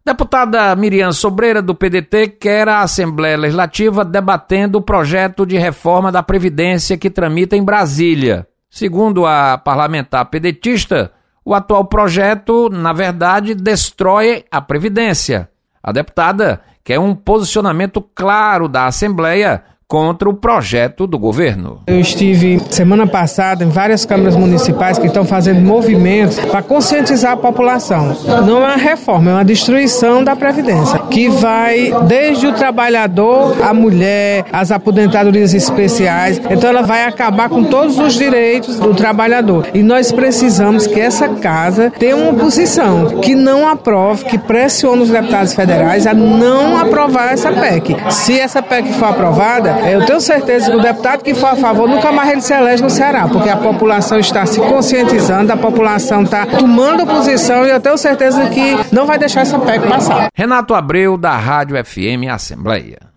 Deputada Miriam Sobreira, do PDT, quer a Assembleia Legislativa debatendo o projeto de reforma da Previdência que tramita em Brasília. Segundo a parlamentar pedetista, o atual projeto, na verdade, destrói a Previdência. A deputada quer um posicionamento claro da Assembleia contra o projeto do governo. Eu estive semana passada em várias câmaras municipais que estão fazendo movimentos para conscientizar a população. Não é uma reforma, é uma destruição da Previdência, que vai desde o trabalhador, a mulher, as aposentadorias especiais. Então ela vai acabar com todos os direitos do trabalhador. E nós precisamos que essa casa tenha uma posição que não aprove, que pressione os deputados federais a não aprovar essa PEC. Se essa PEC for aprovada, eu tenho certeza que o deputado que for a favor nunca mais ele se elege no Ceará, porque a população está se conscientizando, a população está tomando posição e eu tenho certeza que não vai deixar essa PEC passar. Renato Abreu, da Rádio FM Assembleia.